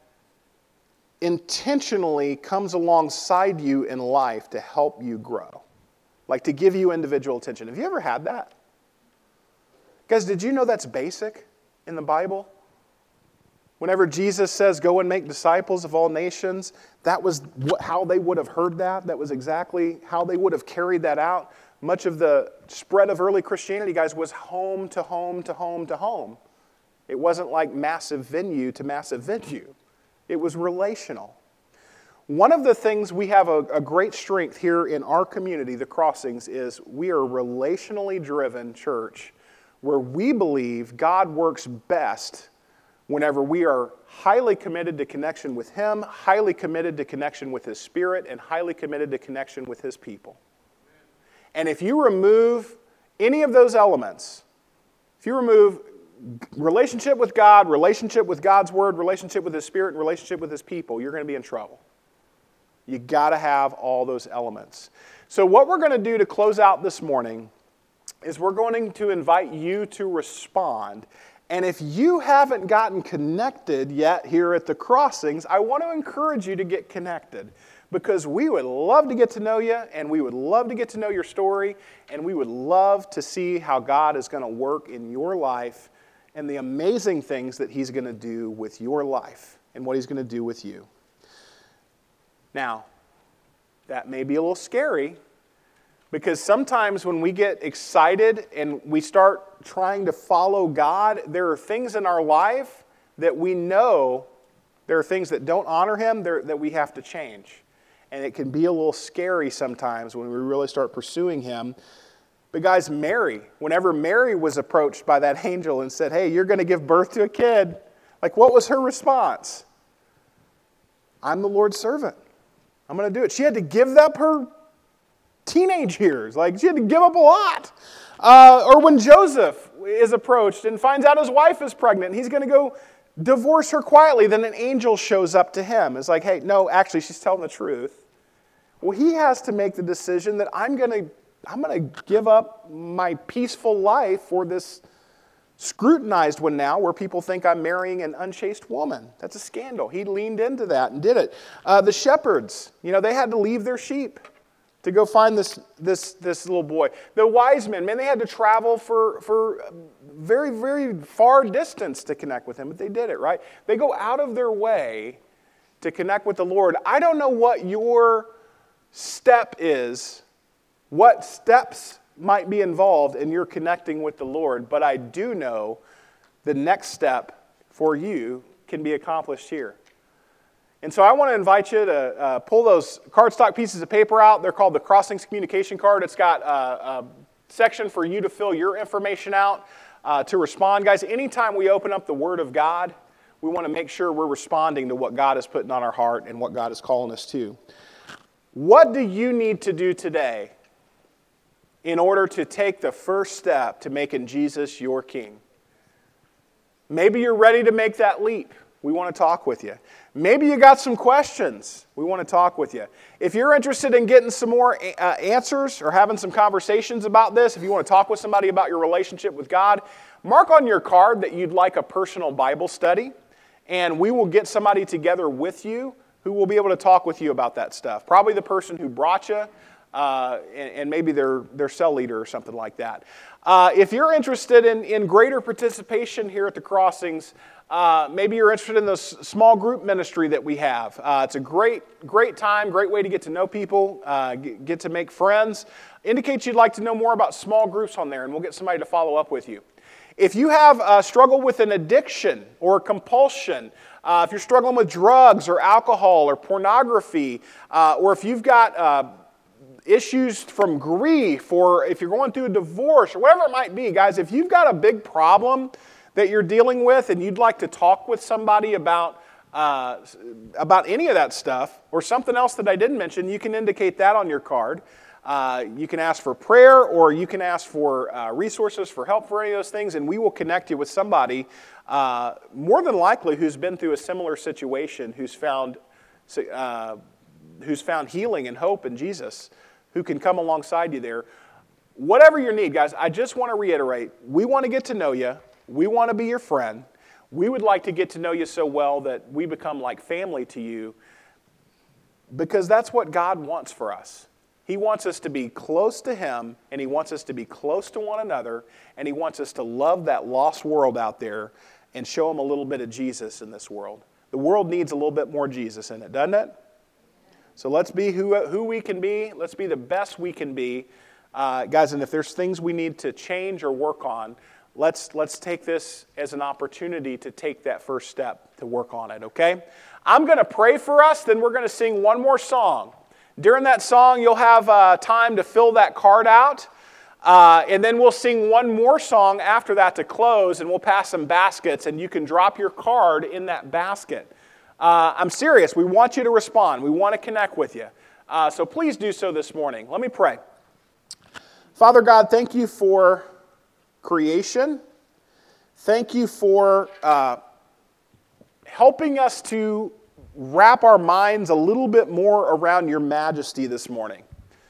intentionally comes alongside you in life to help you grow? Like to give you individual attention. Have you ever had that? Guys, did you know that's basic in the Bible? Whenever Jesus says, go and make disciples of all nations, that was what, how they would have heard that. That was exactly how they would have carried that out. Much of the spread of early Christianity, guys, was home to home to home to home. It wasn't like massive venue to massive venue. It was relational. One of the things we have a, a great strength here in our community, the Crossings, is we are a relationally driven church where we believe God works best whenever we are highly committed to connection with Him, highly committed to connection with His Spirit, and highly committed to connection with His people. And if you remove any of those elements, if you remove relationship with God, relationship with God's Word, relationship with His Spirit, and relationship with His people, you're going to be in trouble. You got to have all those elements. So what we're going to do to close out this morning is we're going to invite you to respond. And if you haven't gotten connected yet here at the Crossings, I want to encourage you to get connected, because we would love to get to know you, and we would love to get to know your story, and we would love to see how God is going to work in your life and the amazing things that He's going to do with your life and what He's going to do with you. Now, that may be a little scary, because sometimes when we get excited and we start trying to follow God, there are things in our life that we know, there are things that don't honor Him that we have to change. And it can be a little scary sometimes when we really start pursuing Him. But guys, Mary, whenever Mary was approached by that angel and said, hey, you're going to give birth to a kid, like, what was her response? I'm the Lord's servant. I'm going to do it. She had to give up her teenage years. Like, she had to give up a lot. Uh, or when Joseph is approached and finds out his wife is pregnant, and he's going to go divorce her quietly, then an angel shows up to him. It's like, hey, no, actually, she's telling the truth. Well, he has to make the decision that I'm going to I'm going to give up my peaceful life for this scrutinized one now where people think I'm marrying an unchaste woman. That's a scandal. He leaned into that and did it. Uh, the shepherds, you know, they had to leave their sheep to go find this, this, this little boy. The wise men, man, they had to travel for, for very, very far distance to connect with him, but they did it, right? They go out of their way to connect with the Lord. I don't know what your step is, what steps might be involved in your connecting with the Lord, but I do know the next step for you can be accomplished here. And so I want to invite you to uh, pull those cardstock pieces of paper out. They're called the Crossings Communication Card. It's got a, a section for you to fill your information out uh, to respond. Guys, anytime we open up the Word of God, we want to make sure we're responding to what God is putting on our heart and what God is calling us to. What do you need to do today in order to take the first step to making Jesus your King? Maybe you're ready to make that leap. We want to talk with you. Maybe you got some questions. We want to talk with you. If you're interested in getting some more uh, answers or having some conversations about this, if you want to talk with somebody about your relationship with God, mark on your card that you'd like a personal Bible study, and we will get somebody together with you who will be able to talk with you about that stuff. Probably the person who brought you, uh, and, and maybe their, their cell leader or something like that. Uh, if you're interested in, in greater participation here at the Crossings, Uh, maybe you're interested in the small group ministry that we have. Uh, it's a great, great time, great way to get to know people, uh, get, get to make friends. Indicate you'd like to know more about small groups on there, and we'll get somebody to follow up with you. If you have a struggle with an addiction or compulsion, uh, if you're struggling with drugs or alcohol or pornography, uh, or if you've got uh, issues from grief, or if you're going through a divorce, or whatever it might be, guys, if you've got a big problem that you're dealing with and you'd like to talk with somebody about uh, about any of that stuff or something else that I didn't mention, you can indicate that on your card. Uh, you can ask for prayer, or you can ask for uh, resources for help for any of those things, and we will connect you with somebody uh, more than likely who's been through a similar situation, who's found uh, who's found healing and hope in Jesus, who can come alongside you there. Whatever your need, guys, I just want to reiterate, we want to get to know you. We want to be your friend. We would like to get to know you so well that we become like family to you, because that's what God wants for us. He wants us to be close to Him, and He wants us to be close to one another, and He wants us to love that lost world out there and show them a little bit of Jesus in this world. The world needs a little bit more Jesus in it, doesn't it? So let's be who, who we can be. Let's be the best we can be. Uh, guys, and if there's things we need to change or work on, Let's let's take this as an opportunity to take that first step to work on it, okay? I'm going to pray for us, then we're going to sing one more song. During that song, you'll have uh, time to fill that card out, uh, and then we'll sing one more song after that to close, and we'll pass some baskets, and you can drop your card in that basket. Uh, I'm serious. We want you to respond. We want to connect with you. Uh, so please do so this morning. Let me pray. Father God, thank you for creation. Thank you for uh, helping us to wrap our minds a little bit more around your majesty this morning.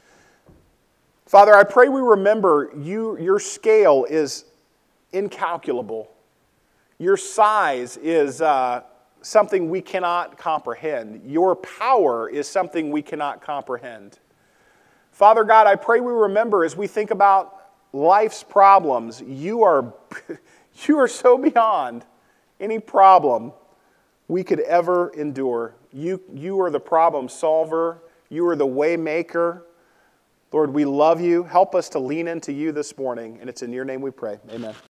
Father, I pray we remember you. Your scale is incalculable. Your size is uh, something we cannot comprehend. Your power is something we cannot comprehend. Father God, I pray we remember as we think about life's problems, you are, you are so beyond any problem we could ever endure. You, you are the problem solver. You are the way maker. Lord, we love you. Help us to lean into you this morning, and it's in your name we pray. Amen.